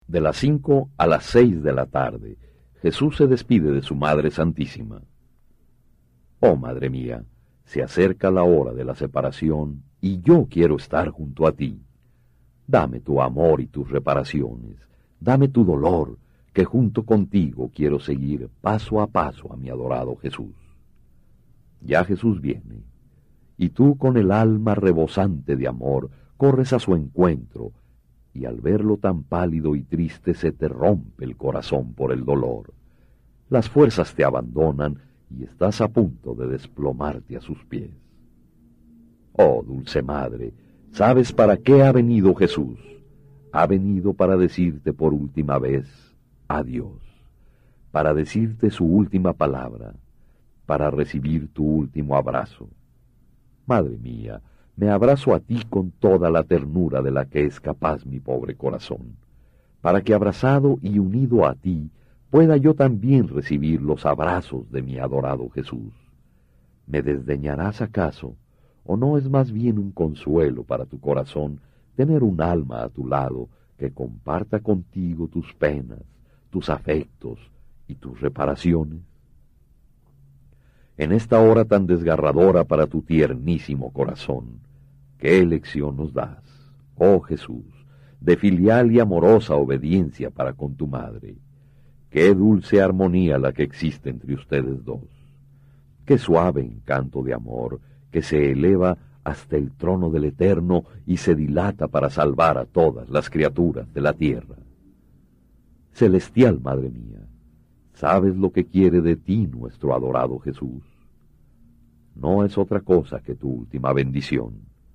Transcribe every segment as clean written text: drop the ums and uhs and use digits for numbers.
De las 5 a las 6 de la tarde, Jesús se despide de su Madre Santísima. Oh, Madre mía, se acerca la hora de la separación y yo quiero estar junto a ti. Dame tu amor y tus reparaciones, dame tu dolor, que junto contigo quiero seguir paso a paso a mi adorado Jesús. Ya Jesús viene, y tú con el alma rebosante de amor corres a su encuentro, y al verlo tan pálido y triste se te rompe el corazón por el dolor. Las fuerzas te abandonan y estás a punto de desplomarte a sus pies. Oh, dulce Madre, ¿sabes para qué ha venido Jesús? Ha venido para decirte por última vez adiós, para decirte su última palabra, para recibir tu último abrazo. Madre mía, me abrazo a ti con toda la ternura de la que es capaz mi pobre corazón, para que abrazado y unido a ti pueda yo también recibir los abrazos de mi adorado Jesús. ¿Me desdeñarás acaso? ¿O no es más bien un consuelo para tu corazón tener un alma a tu lado que comparta contigo tus penas, tus afectos y tus reparaciones? En esta hora tan desgarradora para tu tiernísimo corazón, ¿qué elección nos das, oh Jesús, de filial y amorosa obediencia para con tu Madre? Qué dulce armonía la que existe entre ustedes dos. Qué suave encanto de amor que se eleva hasta el trono del Eterno y se dilata para salvar a todas las criaturas de la tierra. Celestial Madre mía, ¿sabes lo que quiere de ti nuestro adorado Jesús? No es otra cosa que tu última bendición.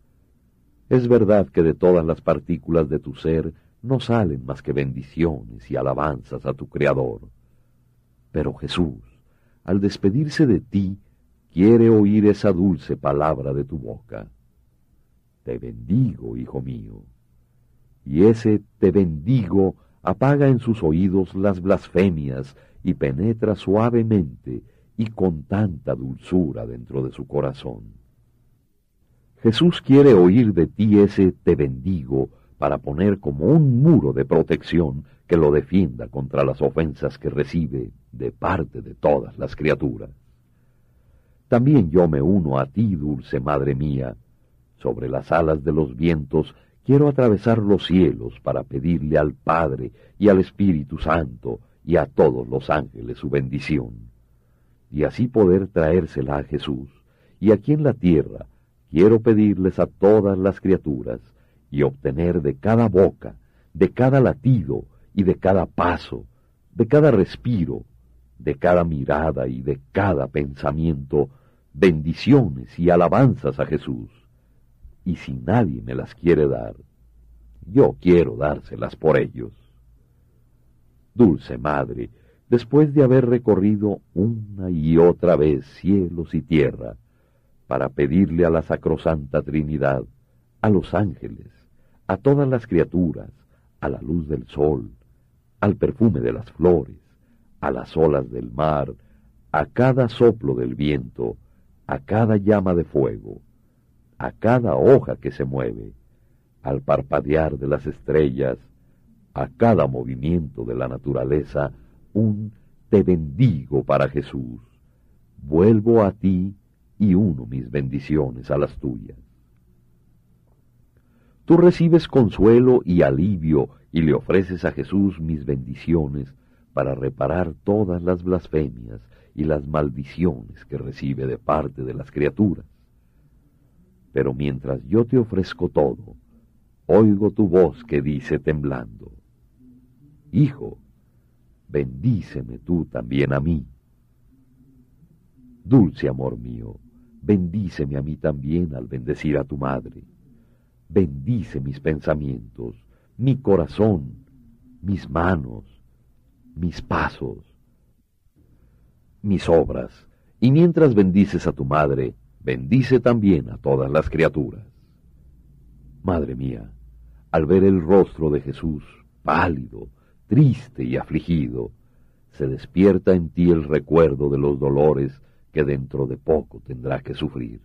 Es verdad que de todas las partículas de tu ser no salen más que bendiciones y alabanzas a tu Creador. Pero Jesús, al despedirse de ti, quiere oír esa dulce palabra de tu boca. Te bendigo, hijo mío. Y ese te bendigo apaga en sus oídos las blasfemias y penetra suavemente y con tanta dulzura dentro de su corazón. Jesús quiere oír de ti ese te bendigo para poner como un muro de protección que lo defienda contra las ofensas que recibe de parte de todas las criaturas. También yo me uno a ti, dulce Madre mía. Sobre las alas de los vientos quiero atravesar los cielos para pedirle al Padre y al Espíritu Santo y a todos los ángeles su bendición, y así poder traérsela a Jesús. Y aquí en la tierra quiero pedirles a todas las criaturas y obtener de cada boca, de cada latido y de cada paso, de cada respiro, de cada mirada y de cada pensamiento, bendiciones y alabanzas a Jesús. Y si nadie me las quiere dar, yo quiero dárselas por ellos. Dulce Madre, después de haber recorrido una y otra vez cielos y tierra, para pedirle a la Sacrosanta Trinidad, a los ángeles, a todas las criaturas, a la luz del sol, al perfume de las flores, a las olas del mar, a cada soplo del viento, a cada llama de fuego, a cada hoja que se mueve, al parpadear de las estrellas, a cada movimiento de la naturaleza, un te bendigo para Jesús. Vuelvo a ti y uno mis bendiciones a las tuyas. Tú recibes consuelo y alivio y le ofreces a Jesús mis bendiciones para reparar todas las blasfemias y las maldiciones que recibe de parte de las criaturas. Pero mientras yo te ofrezco todo, oigo tu voz que dice temblando: Hijo, bendíceme tú también a mí. Dulce amor mío, bendíceme a mí también al bendecir a tu madre. Bendice mis pensamientos, mi corazón, mis manos, mis pasos, mis obras, y mientras bendices a tu madre, bendice también a todas las criaturas. Madre mía, al ver el rostro de Jesús, pálido, triste y afligido, se despierta en ti el recuerdo de los dolores que dentro de poco tendrá que sufrir.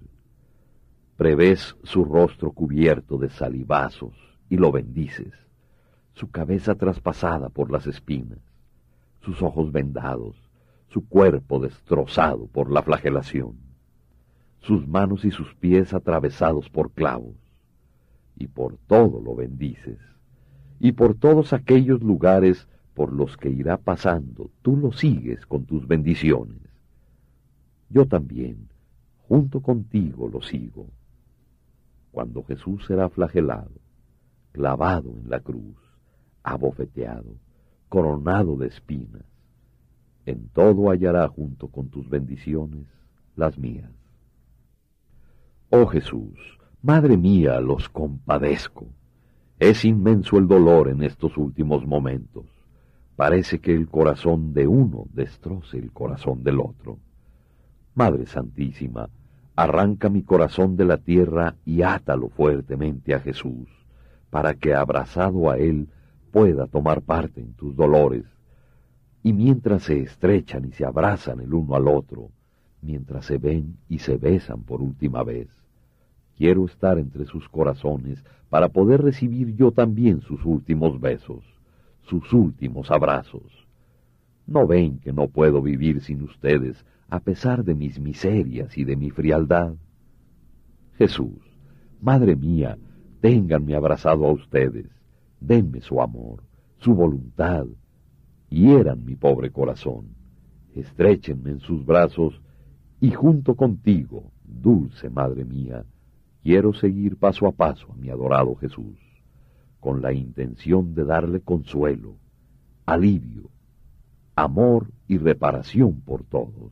Prevés su rostro cubierto de salivazos y lo bendices. su cabeza traspasada por las espinas, sus ojos vendados, su cuerpo destrozado por la flagelación, sus manos y sus pies atravesados por clavos, y por todo lo bendices, y por todos aquellos lugares por los que irá pasando, tú lo sigues con tus bendiciones. Yo también, junto contigo, lo sigo. Cuando Jesús será flagelado, clavado en la cruz, abofeteado, coronado de espinas, en todo hallará junto con tus bendiciones las mías. Oh Jesús, Madre mía, los compadezco. Es inmenso el dolor en estos últimos momentos. Parece que el corazón de uno destroce el corazón del otro. Madre Santísima, arranca mi corazón de la tierra y átalo fuertemente a Jesús, para que abrazado a Él pueda tomar parte en tus dolores. Y mientras se estrechan y se abrazan el uno al otro, mientras se ven y se besan por última vez, quiero estar entre sus corazones para poder recibir yo también sus últimos besos, sus últimos abrazos. ¿No ven que no puedo vivir sin ustedes a pesar de mis miserias y de mi frialdad? Jesús, Madre mía, ténganme abrazado a ustedes, denme su amor, su voluntad, hieran mi pobre corazón, estréchenme en sus brazos, y junto contigo, dulce Madre mía, quiero seguir paso a paso a mi adorado Jesús, con la intención de darle consuelo, alivio, amor y reparación por todos.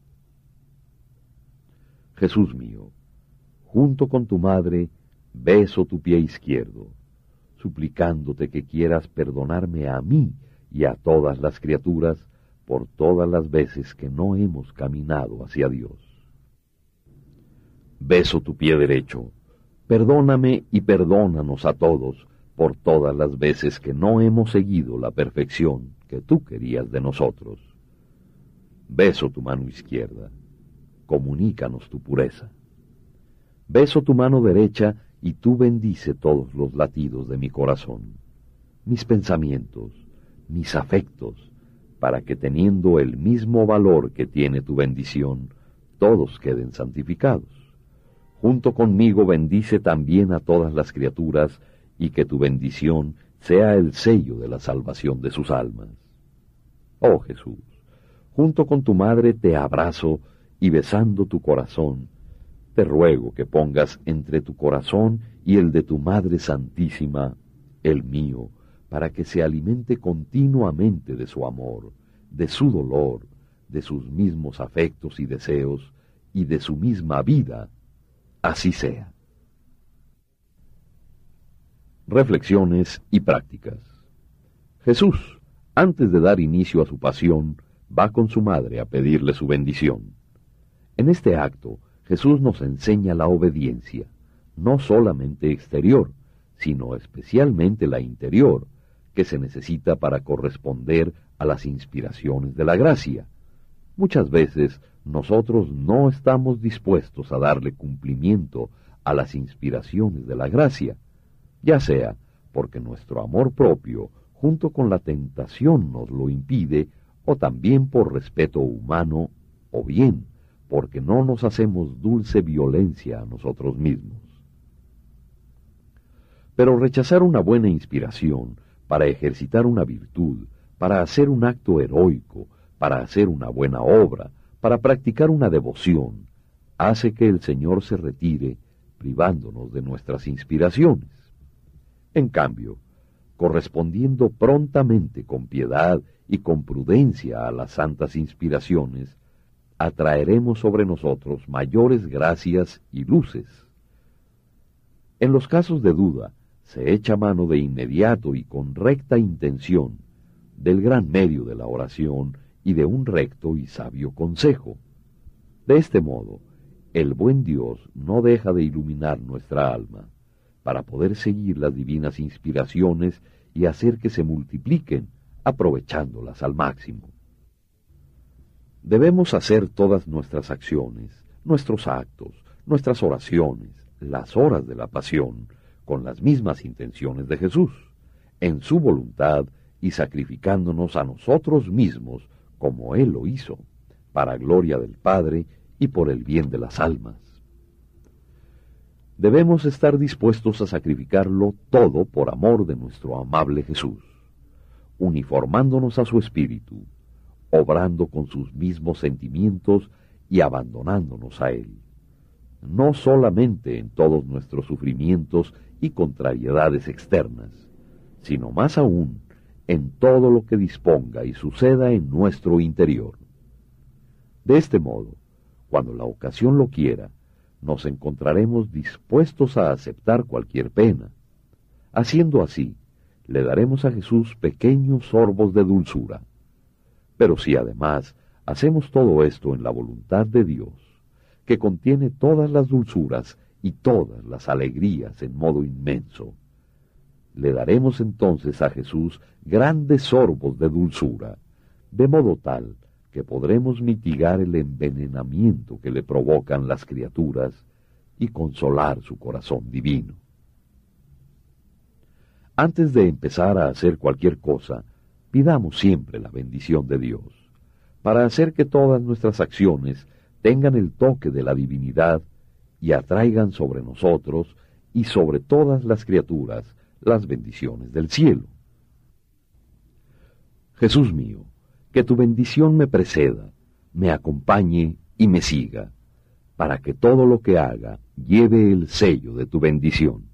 Jesús mío, junto con tu madre, beso tu pie izquierdo, suplicándote que quieras perdonarme a mí y a todas las criaturas por todas las veces que no hemos caminado hacia Dios. Beso tu pie derecho, perdóname y perdónanos a todos por todas las veces que no hemos seguido la perfección que tú querías de nosotros. Beso tu mano izquierda, comunícanos tu pureza. Beso tu mano derecha y tú bendice todos los latidos de mi corazón, mis pensamientos, mis afectos, para que teniendo el mismo valor que tiene tu bendición, todos queden santificados. Junto conmigo bendice también a todas las criaturas, y que tu bendición sea el sello de la salvación de sus almas. Oh Jesús, junto con tu madre te abrazo, y besando tu corazón, te ruego que pongas entre tu corazón y el de tu Madre Santísima, el mío, para que se alimente continuamente de su amor, de su dolor, de sus mismos afectos y deseos, y de su misma vida. Así sea. Reflexiones y prácticas. Jesús, antes de dar inicio a su pasión, va con su madre a pedirle su bendición. En este acto, Jesús nos enseña la obediencia, no solamente exterior, sino especialmente la interior, que se necesita para corresponder a las inspiraciones de la gracia. Muchas veces nosotros no estamos dispuestos a darle cumplimiento a las inspiraciones de la gracia, ya sea porque nuestro amor propio, junto con la tentación, nos lo impide, o también por respeto humano, o bien porque no nos hacemos dulce violencia a nosotros mismos. Pero rechazar una buena inspiración para ejercitar una virtud, para hacer un acto heroico, para hacer una buena obra, para practicar una devoción, hace que el Señor se retire, privándonos de nuestras inspiraciones. En cambio, correspondiendo prontamente con piedad y con prudencia a las santas inspiraciones, atraeremos sobre nosotros mayores gracias y luces. En los casos de duda, se echa mano de inmediato y con recta intención del gran medio de la oración y de un recto y sabio consejo. De este modo, el buen Dios no deja de iluminar nuestra alma, para poder seguir las divinas inspiraciones y hacer que se multipliquen, aprovechándolas al máximo. Debemos hacer todas nuestras acciones, nuestros actos, nuestras oraciones, las horas de la pasión, con las mismas intenciones de Jesús, en su voluntad y sacrificándonos a nosotros mismos, como Él lo hizo, para gloria del Padre y por el bien de las almas. Debemos estar dispuestos a sacrificarlo todo por amor de nuestro amable Jesús, uniformándonos a su espíritu, obrando con sus mismos sentimientos y abandonándonos a Él, no solamente en todos nuestros sufrimientos y contrariedades externas, sino más aún en todo lo que disponga y suceda en nuestro interior. De este modo, cuando la ocasión lo quiera, nos encontraremos dispuestos a aceptar cualquier pena. Haciendo así, le daremos a Jesús pequeños sorbos de dulzura. Pero si además hacemos todo esto en la voluntad de Dios, que contiene todas las dulzuras y todas las alegrías en modo inmenso, le daremos entonces a Jesús grandes sorbos de dulzura, de modo tal que podremos mitigar el envenenamiento que le provocan las criaturas y consolar su corazón divino. Antes de empezar a hacer cualquier cosa, pidamos siempre la bendición de Dios, para hacer que todas nuestras acciones tengan el toque de la divinidad y atraigan sobre nosotros y sobre todas las criaturas las bendiciones del cielo. Jesús mío, que tu bendición me preceda, me acompañe y me siga, para que todo lo que haga lleve el sello de tu bendición.